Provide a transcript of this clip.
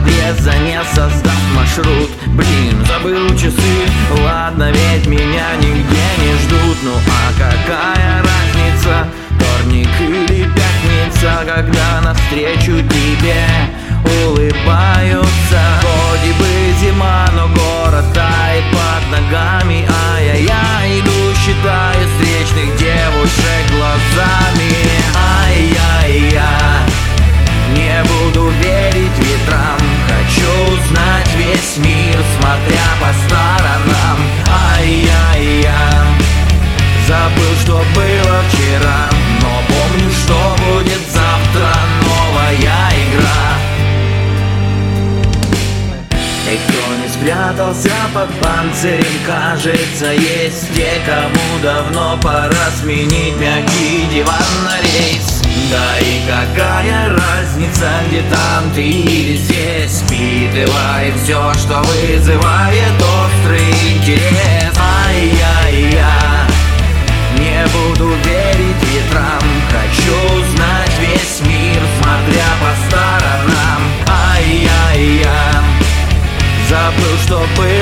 подъезда, не создав маршрут. Блин, забыл часы, ладно, ведь меня нигде не ждут. Ну а какая разница, вторник или пятница, когда навстречу тебе улыбаются. Вроде бы зима, но город тает под ногами, а я иду, считаю встречных девушек глазами. Ай-яй-я, не буду верить ветрам, хочу узнать весь мир, смотря по сторонам. Ай-яй-я, забыл, что было вчера, но помню, что будет завтра, новая игра. И кто не спрятался под панцирем, кажется, есть те, кому давно пора сменить мягкий диван на рейс. Да и какая разница, где там ты или здесь, впитывай все, что вызывает острый интерес. Ай-яй-я, не буду верить ветрам, хочу узнать весь мир, смотря по сторонам. Ай-яй-я, забыл, что было